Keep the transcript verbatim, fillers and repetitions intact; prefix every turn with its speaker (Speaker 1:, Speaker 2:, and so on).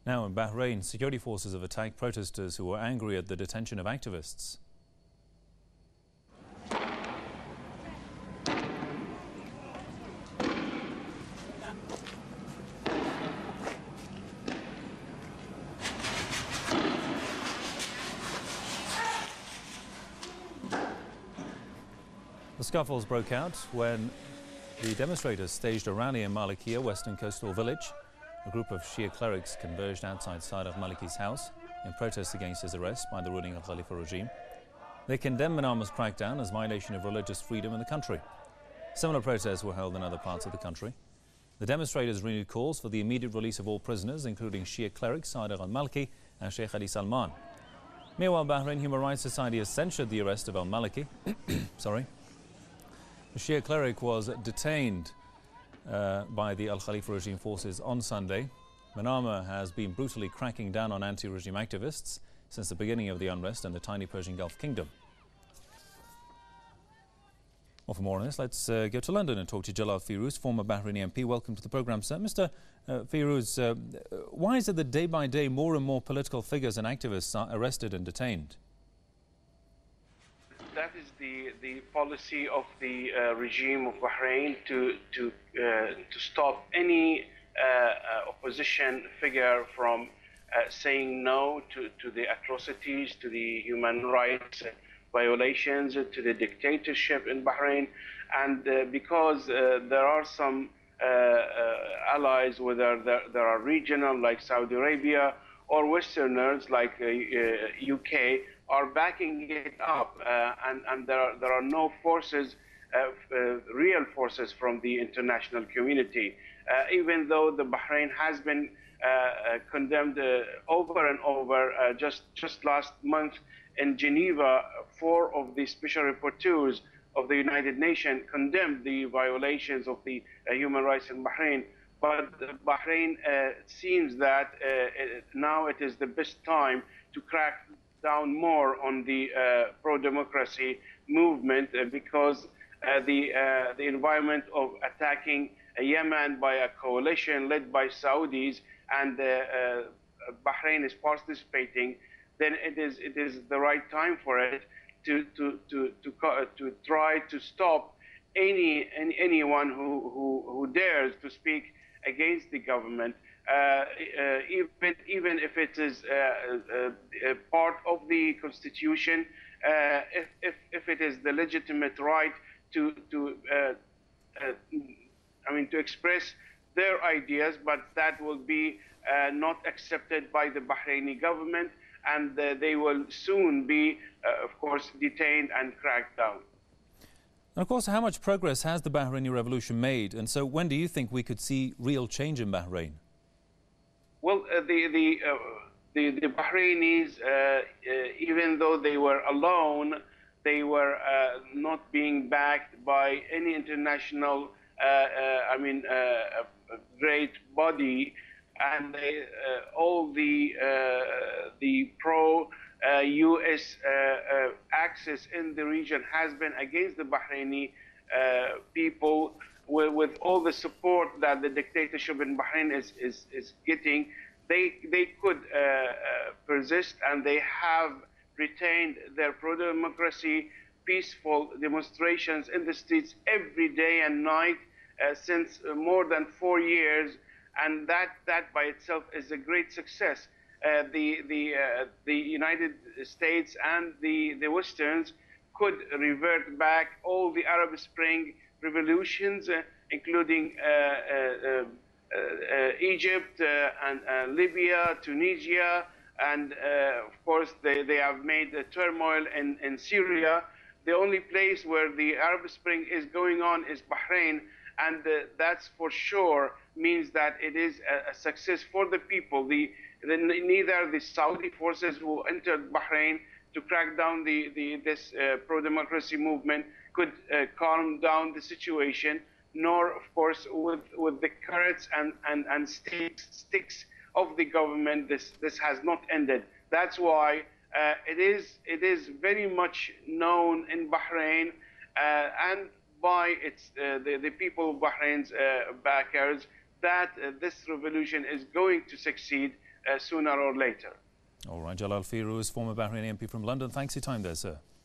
Speaker 1: Now in Bahrain, security forces have attacked protesters who were angry at the detention of activists. The scuffles broke out when the demonstrators staged a rally in Malikiya, western coastal village. A group of Shia clerics converged outside Saad al-Maliki's house in protest against his arrest by the ruling Al Khalifa regime. They condemned Manama's crackdown as violation of religious freedom in the country. Similar protests were held in other parts of the country. The demonstrators renewed calls for the immediate release of all prisoners, including Shia cleric Saad al-Maliki and Sheikh Ali Salman. Meanwhile, Bahrain Human Rights Society has censured the arrest of al-Maliki. Sorry. The Shia cleric was detained uh, by the Al Khalifa regime forces on Sunday. Manama has been brutally cracking down on anti-regime activists since the beginning of the unrest in the tiny Persian Gulf kingdom. Well, for more on this, let's uh, go to London and talk to Jalal Firouz, former Bahraini M P. Welcome to the programme, sir. Mister Uh, Firouz, uh, why is it that day by day more and more political figures and activists are arrested and detained?
Speaker 2: That is the, the policy of the uh, regime of Bahrain to, to, uh, to stop any uh, uh, opposition figure from uh, saying no to, to the atrocities, to the human rights violations, to the dictatorship in Bahrain. And uh, because uh, there are some uh, uh, allies, whether there, there are regional like Saudi Arabia or Westerners like uh, uh, U K, are backing it up, uh, and, and there, are, there are no forces, uh, uh, real forces from the international community. Uh, even though the Bahrain has been uh, uh, condemned uh, over and over, uh, just, just last month in Geneva, four of the special rapporteurs of the United Nations condemned the violations of the uh, human rights in Bahrain. But Bahrain uh, seems that uh, it, now it is the best time to crack down more on the uh, pro-democracy movement uh, because uh, the, uh, the environment of attacking uh, Yemen by a coalition led by Saudis and uh, uh, Bahrain is participating, then it is, it is the right time for it to, to, to, to, to try to stop any, any anyone who, who, who dares to speak against the government. Uh, uh, even, even if it is uh, uh, uh, part of the constitution, uh, if, if, if it is the legitimate right to, to uh, uh, I mean, to express their ideas, but that will be uh, not accepted by the Bahraini government, and uh, they will soon be, uh, of course, detained and cracked down.
Speaker 1: And of course, how much progress has the Bahraini revolution made? And so when do you think we could see real change in Bahrain?
Speaker 2: Well, uh, the, the, uh, the, the Bahrainis, uh, uh, even though they were alone, they were uh, not being backed by any international, uh, uh, I mean, uh, great body. And they, uh, all the, uh, the pro-U S uh, uh, axis in the region has been against the Bahraini uh, people. With, with all the support that the dictatorship in Bahrain is, is, is getting, they, they could uh, uh, persist, and they have retained their pro-democracy, peaceful demonstrations in the streets every day and night uh, since uh, more than four years, and that, that by itself is a great success. Uh, the, the, uh, the United States and the, the Westerns could revert back all the Arab Spring revolutions, uh, including uh, uh, uh, uh, Egypt uh, and uh, Libya, Tunisia, and uh, of course they, they have made a turmoil in, in Syria. The only place where the Arab Spring is going on is Bahrain, and uh, that's for sure means that it is a, a success for the people. The, the, neither the Saudi forces who entered Bahrain to crack down the, the, this uh, pro-democracy movement could uh, calm down the situation, nor, of course, with, with the carrots and, and, and sticks, sticks of the government, this, this has not ended. That's why uh, it, is, it is very much known in Bahrain uh, and by its, uh, the, the people of Bahrain's uh, backers that uh, this revolution is going to succeed, uh, sooner or later.
Speaker 1: All right, Jalal Firuz, former Bahraini M P from London. Thanks for your time there, sir.